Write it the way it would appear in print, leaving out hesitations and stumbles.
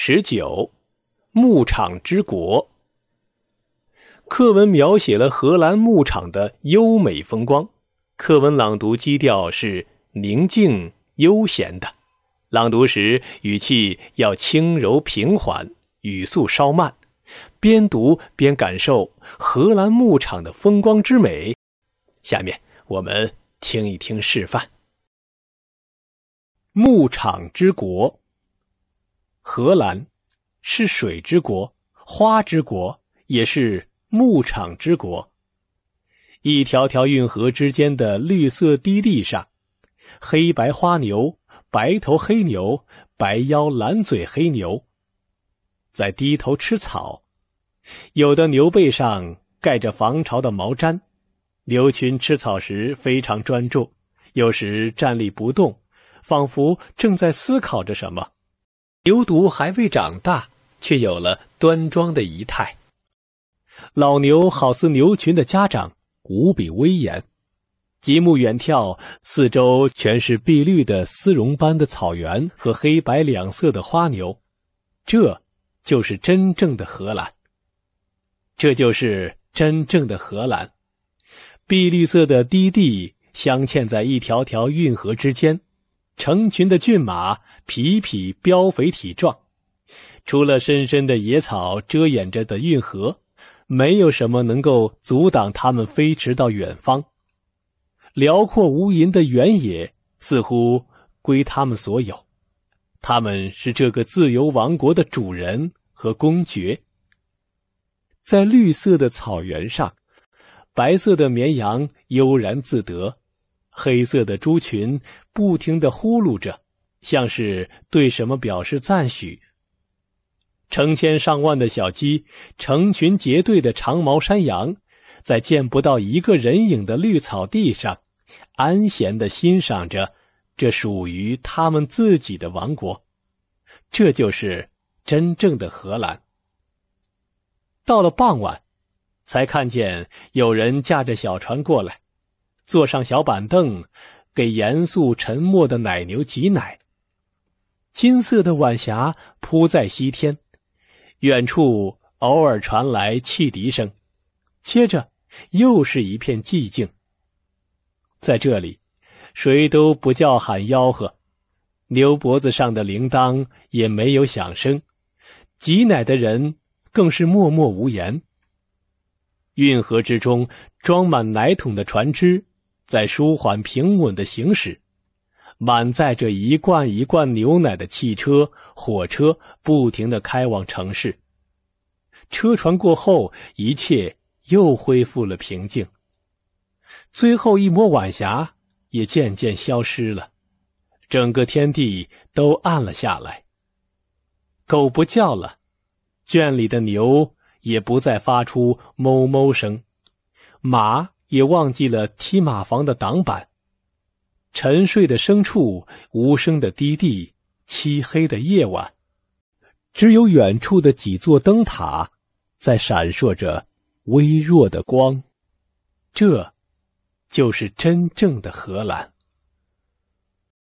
19牧场之国。课文描写了荷兰牧场的优美风光，课文朗读基调是宁静悠闲的，朗读时语气要轻柔平缓，语速稍慢，边读边感受荷兰牧场的风光之美。下面我们听一听示范。牧场之国。荷兰是水之国，花之国，也是牧场之国。一条条运河之间的绿色低地上，黑白花牛、白头黑牛、白腰蓝嘴黑牛在低头吃草，有的牛背上盖着防潮的毛毡，牛群吃草时非常专注，有时站立不动，仿佛正在思考着什么。牛犊还未长大，却有了端庄的仪态。老牛好似牛群的家长，无比威严。极目远眺，四周全是碧绿的丝绒般的草原和黑白两色的花牛。这就是真正的荷兰。这就是真正的荷兰。碧绿色的低地镶嵌在一条条运河之间，成群的骏马匹匹膘肥体壮，除了深深的野草遮掩着的运河，没有什么能够阻挡它们飞驰到远方。辽阔无垠的原野似乎归他们所有，他们是这个自由王国的主人和公爵。在绿色的草原上，白色的绵羊悠然自得，黑色的猪群不停地呼噜着，像是对什么表示赞许。成千上万的小鸡成群结队的长毛山羊，在见不到一个人影的绿草地上，安闲地欣赏着这属于他们自己的王国。这就是真正的荷兰。到了傍晚，才看见有人驾着小船过来，坐上小板凳，给严肃沉默的奶牛挤奶。金色的晚霞铺在西天，远处偶尔传来汽笛声，接着又是一片寂静。在这里，谁都不叫喊吆喝，牛脖子上的铃铛也没有响声，挤奶的人更是默默无言。运河之中装满奶桶的船只在舒缓平稳地行驶，满载着一罐一罐牛奶的汽车、火车不停地开往城市。车船过后，一切又恢复了平静。最后一抹晚霞也渐渐消失了，整个天地都暗了下来。狗不叫了，圈里的牛也不再发出哞哞声，马也忘记了踢马房的挡板。沉睡的牲畜，无声的低地，漆黑的夜晚，只有远处的几座灯塔在闪烁着微弱的光。这就是真正的荷兰。